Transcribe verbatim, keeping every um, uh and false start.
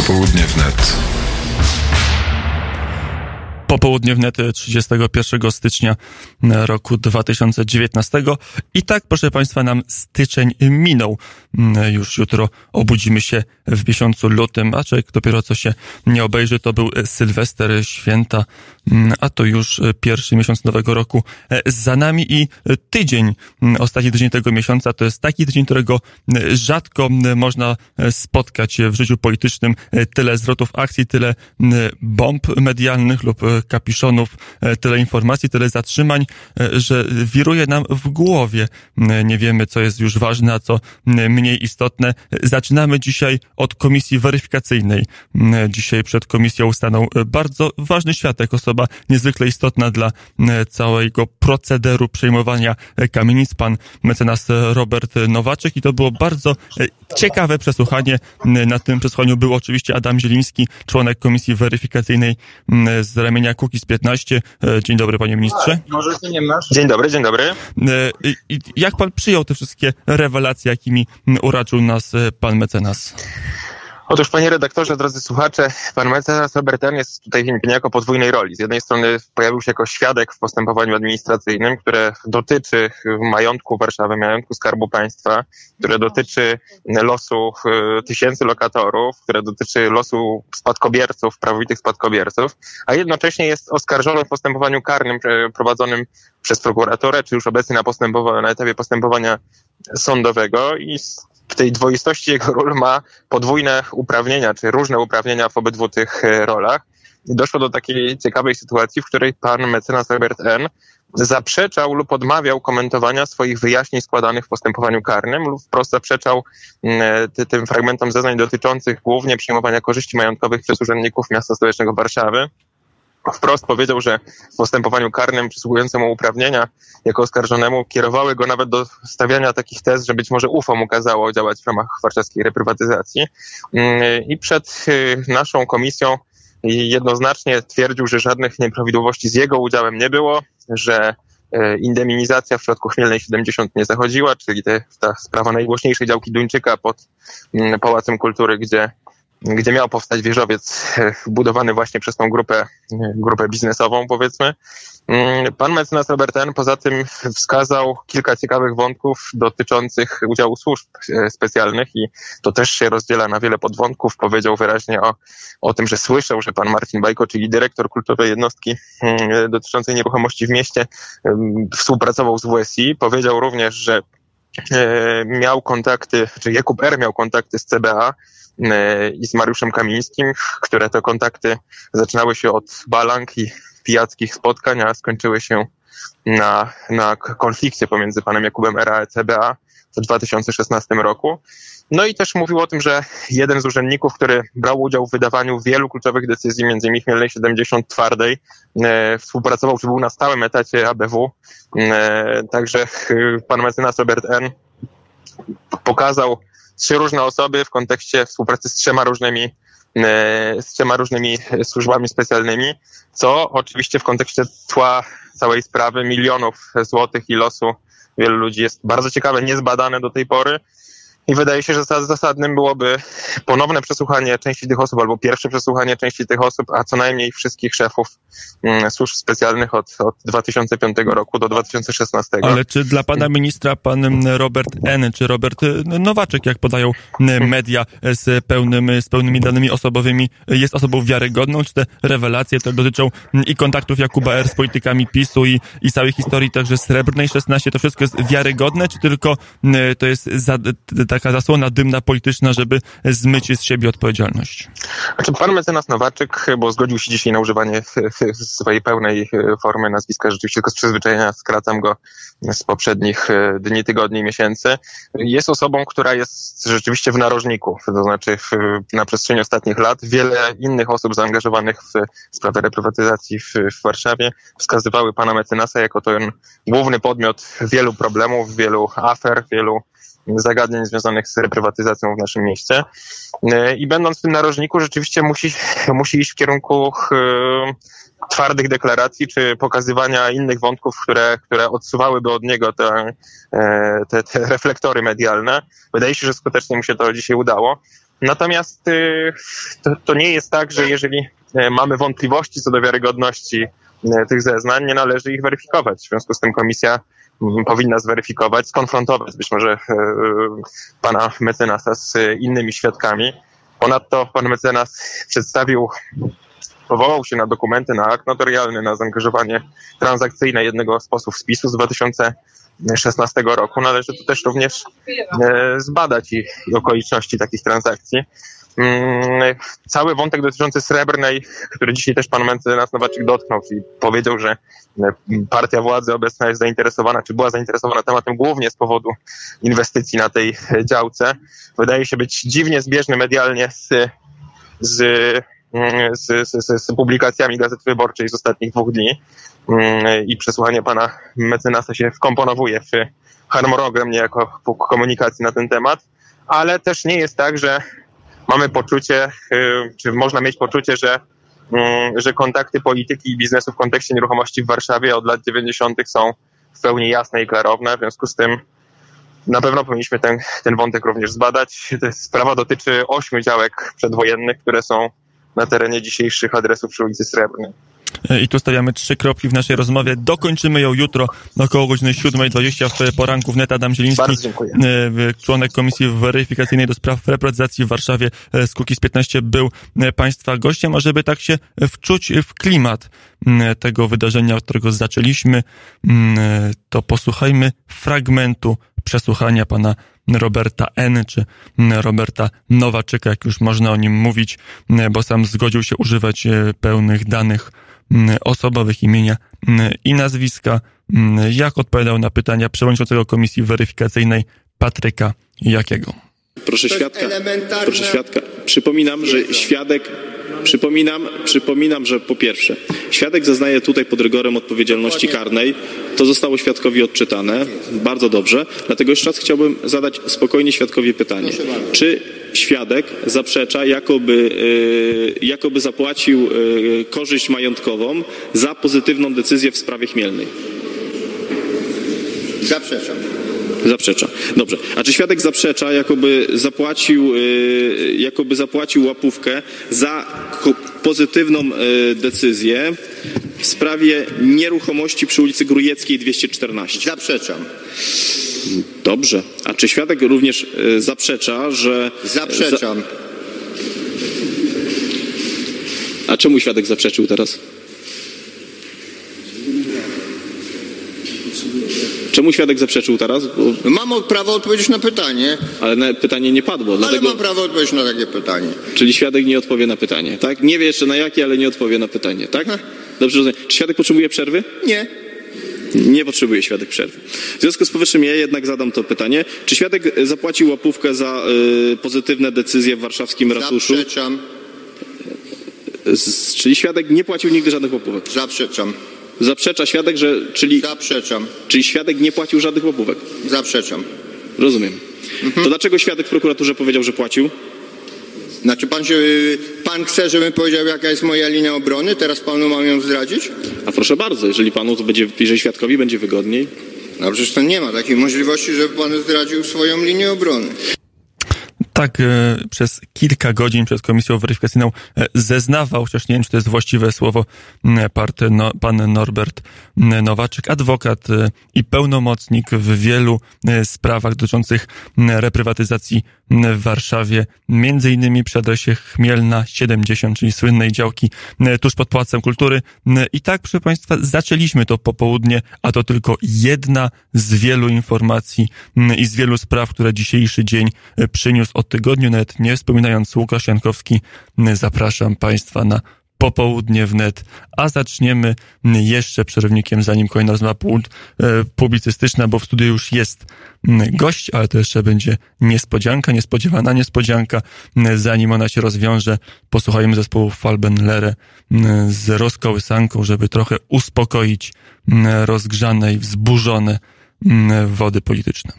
Popołudnie wnet. Popołudnie wnet trzydziestego pierwszego stycznia roku dwa tysiące dziewiętnastego. I tak, proszę Państwa, nam styczeń minął. Już jutro obudzimy się w miesiącu lutym, a człowiek dopiero co się nie obejrzy, to był Sylwester, święta, a to już pierwszy miesiąc nowego roku za nami i tydzień, ostatni tydzień tego miesiąca to jest taki tydzień, którego rzadko można spotkać w życiu politycznym. Tyle zwrotów akcji, tyle bomb medialnych lub kapiszonów, tyle informacji, tyle zatrzymań, że wiruje nam w głowie. Nie wiemy, co jest już ważne, a co mniej istotne. Zaczynamy dzisiaj od komisji weryfikacyjnej. Dzisiaj przed komisją stanął bardzo ważny świadek, osoba niezwykle istotna dla całego procederu przejmowania kamienic, pan mecenas Robert Nowaczek, i to było bardzo ciekawe przesłuchanie. Na tym przesłuchaniu był oczywiście Adam Zieliński, członek komisji weryfikacyjnej z ramienia Kukiz piętnaście. Dzień dobry, panie ministrze. Dzień dobry, dzień dobry. I jak pan przyjął te wszystkie rewelacje, jakimi uraczył nas pan mecenas? Otóż, panie redaktorze, drodzy słuchacze, pan mecenas Robert N. jest tutaj niejako podwójnej roli. Z jednej strony pojawił się jako świadek w postępowaniu administracyjnym, które dotyczy majątku Warszawy, majątku Skarbu Państwa, które dotyczy losu tysięcy lokatorów, które dotyczy losu spadkobierców, prawowitych spadkobierców, a jednocześnie jest oskarżony w postępowaniu karnym prowadzonym przez prokuraturę, czy już obecnie na, postępowa- na etapie postępowania sądowego, i w tej dwoistości jego ról ma podwójne uprawnienia, czy różne uprawnienia w obydwu tych rolach. Doszło do takiej ciekawej sytuacji, w której pan mecenas Robert N. zaprzeczał lub odmawiał komentowania swoich wyjaśnień składanych w postępowaniu karnym lub wprost zaprzeczał ty, tym fragmentom zeznań dotyczących głównie przyjmowania korzyści majątkowych przez urzędników miasta stołecznego Warszawy. Wprost powiedział, że w postępowaniu karnym przysługujące mu uprawnienia jako oskarżonemu kierowały go nawet do stawiania takich tez, że być może U F O mu kazało działać w ramach warszawskiej reprywatyzacji. I przed naszą komisją jednoznacznie twierdził, że żadnych nieprawidłowości z jego udziałem nie było, że indemnizacja w przypadku Chmielnej siedemdziesiąt nie zachodziła, czyli te, ta sprawa najgłośniejszej działki Duńczyka pod Pałacem Kultury, gdzie gdzie miał powstać wieżowiec budowany właśnie przez tą grupę, grupę biznesową, powiedzmy. Pan mecenas Robert N. poza tym wskazał kilka ciekawych wątków dotyczących udziału służb specjalnych i to też się rozdziela na wiele podwątków. Powiedział wyraźnie o, o tym, że słyszał, że pan Marcin Bajko, czyli dyrektor kulturowej jednostki dotyczącej nieruchomości w mieście, współpracował z W S I. Powiedział również, że miał kontakty, czy Jakub R. miał kontakty z C B A i z Mariuszem Kamińskim, które to kontakty zaczynały się od balang i pijackich spotkań, a skończyły się na, na konflikcie pomiędzy panem Jakubem R. a C B A w dwa tysiące szesnastym roku. No i też mówił o tym, że jeden z urzędników, który brał udział w wydawaniu wielu kluczowych decyzji, między innymi Chmielnej siedemdziesiąt twardej, e, współpracował, czy był na stałym etacie A B W. E, także pan mecenas Robert N. pokazał trzy różne osoby w kontekście współpracy z trzema różnymi, z trzema różnymi służbami specjalnymi, co oczywiście w kontekście tła całej sprawy, milionów złotych i losu wielu ludzi jest bardzo ciekawe, niezbadane do tej pory. I wydaje się, że zasadnym byłoby ponowne przesłuchanie części tych osób, albo pierwsze przesłuchanie części tych osób, a co najmniej wszystkich szefów mm, służb specjalnych od, od dwa tysiące piątego roku do dwa tysiące szesnastego. Ale czy dla pana ministra pan Robert N., czy Robert Nowaczek, jak podają media z pełnymi, z pełnymi danymi osobowymi, jest osobą wiarygodną? Czy te rewelacje te dotyczą i kontaktów Jakuba R. z politykami PiSu i, i całej historii także Srebrnej szesnaście? To wszystko jest wiarygodne, czy tylko to jest za, taka zasłona dymna polityczna, żeby zmyć z siebie odpowiedzialność? Znaczy, pan mecenas Nowaczek, bo zgodził się dzisiaj na używanie w, w swojej pełnej formy nazwiska, rzeczywiście tylko z przyzwyczajenia skracam go z poprzednich dni, tygodni, miesięcy, jest osobą, która jest rzeczywiście w narożniku. To znaczy w, na przestrzeni ostatnich lat wiele innych osób zaangażowanych w sprawę reprywatyzacji w, w Warszawie wskazywały pana mecenasa jako ten główny podmiot wielu problemów, wielu afer, wielu zagadnień związanych z reprywatyzacją w naszym mieście. I będąc w tym narożniku rzeczywiście musi, musi iść w kierunku twardych deklaracji, czy pokazywania innych wątków, które, które odsuwałyby od niego te, te, te reflektory medialne. Wydaje się, że skutecznie mu się to dzisiaj udało. Natomiast to, to nie jest tak, że jeżeli mamy wątpliwości co do wiarygodności tych zeznań, nie należy ich weryfikować. W związku z tym komisja powinna zweryfikować, skonfrontować być może pana mecenasa z innymi świadkami. Ponadto pan mecenas przedstawił, powołał się na dokumenty, na akt notarialny, na zaangażowanie transakcyjne jednego z posłów spisu z dwa tysiące szesnastego roku. Należy to też również zbadać i, i okoliczności takich transakcji. Cały wątek dotyczący Srebrnej, który dzisiaj też pan mecenas Nowaczyk dotknął, czyli powiedział, że partia władzy obecna jest zainteresowana, czy była zainteresowana tematem głównie z powodu inwestycji na tej działce, wydaje się być dziwnie zbieżny medialnie z, z, z, z, z publikacjami Gazety Wyborczej z ostatnich dwóch dni i przesłuchanie pana mecenasa się wkomponowuje w harmonogram niejako komunikacji na ten temat, ale też nie jest tak, że mamy poczucie, czy można mieć poczucie, że, że kontakty polityki i biznesu w kontekście nieruchomości w Warszawie od lat dziewięćdziesiątych są w pełni jasne i klarowne. W związku z tym na pewno powinniśmy ten, ten wątek również zbadać. Sprawa dotyczy ośmiu działek przedwojennych, które są na terenie dzisiejszych adresów przy ulicy Srebrnej. I tu stawiamy trzy kropki w naszej rozmowie. Dokończymy ją jutro około godziny siódmej dwadzieścia w poranku. Wnet Adam Zieliński, członek Komisji Weryfikacyjnej do spraw reprywatyzacji w Warszawie z Kukiz piętnaście, był państwa gościem, a żeby tak się wczuć w klimat tego wydarzenia, od którego zaczęliśmy, to posłuchajmy fragmentu przesłuchania pana Roberta N., czy Roberta Nowaczyka, jak już można o nim mówić, bo sam zgodził się używać pełnych danych osobowych, imienia i nazwiska, jak odpowiadał na pytania przewodniczącego Komisji Weryfikacyjnej Patryka Jakiego. Proszę świadka, proszę świadka, przypominam, że świadek, przypominam, przypominam, że po pierwsze, świadek zeznaje tutaj pod rygorem odpowiedzialności karnej, to zostało świadkowi odczytane, bardzo dobrze, dlatego jeszcze raz chciałbym zadać spokojnie świadkowi pytanie, czy świadek zaprzecza, jakoby, yy, jakoby zapłacił yy, korzyść majątkową za pozytywną decyzję w sprawie Chmielnej? Zaprzeczam. Zaprzecza. Dobrze. A czy świadek zaprzecza, jakoby zapłacił, yy, jakoby zapłacił łapówkę za pozytywną yy, decyzję w sprawie nieruchomości przy ulicy Grujeckiej dwieście czternaście? Zaprzeczam. Dobrze. A czy świadek również yy, zaprzecza, że... Zaprzeczam. Za... A czemu świadek zaprzeczył teraz? Czemu świadek zaprzeczył teraz? Bo... Mam prawo odpowiedzieć na pytanie. Ale na pytanie nie padło. Ale dlatego... mam prawo odpowiedzieć na takie pytanie. Czyli świadek nie odpowie na pytanie, tak? Nie wie jeszcze na jakie, ale nie odpowie na pytanie, tak? Dobrze rozumiem. Czy świadek potrzebuje przerwy? Nie. Nie potrzebuje świadek przerwy. W związku z powyższym ja jednak zadam to pytanie. Czy świadek zapłacił łapówkę za y, pozytywne decyzje w warszawskim ratuszu? Zaprzeczam. Z, czyli świadek nie płacił nigdy żadnych łapówek? Zaprzeczam. Zaprzecza świadek, że... Czyli, Zaprzeczam. Czyli świadek nie płacił żadnych łapówek? Zaprzeczam. Rozumiem. Mhm. To dlaczego świadek w prokuraturze powiedział, że płacił? Znaczy pan się, pan chce, żebym powiedział, jaka jest moja linia obrony? Teraz panu mam ją zdradzić? A proszę bardzo, jeżeli panu to będzie, jeżeli świadkowi będzie wygodniej. No przecież to nie ma takiej możliwości, żeby pan zdradził swoją linię obrony. Tak, e, przez kilka godzin przed Komisją Weryfikacyjną e, zeznawał, chociaż nie wiem, czy to jest właściwe słowo, e, part, no, pan Norbert e, Nowaczyk, adwokat e, i pełnomocnik w wielu e, sprawach dotyczących e, reprywatyzacji e, w Warszawie, między innymi przy adresie Chmielna siedemdziesiąt, czyli słynnej działki e, tuż pod Pałacem Kultury. E, I tak, proszę państwa, zaczęliśmy to popołudnie, a to tylko jedna z wielu informacji e, i z wielu spraw, które dzisiejszy dzień e, przyniósł. Od tygodniu, nawet nie wspominając, Łukasz Jankowski, zapraszam państwa na popołudnie wnet, a zaczniemy jeszcze przerywnikiem, zanim kolejna rozmowa publicystyczna, bo w studiu już jest gość, ale to jeszcze będzie niespodzianka, niespodziewana niespodzianka. Zanim ona się rozwiąże, posłuchajmy zespołu Falbenlehre z rozkołysanką, żeby trochę uspokoić rozgrzane i wzburzone wody polityczne.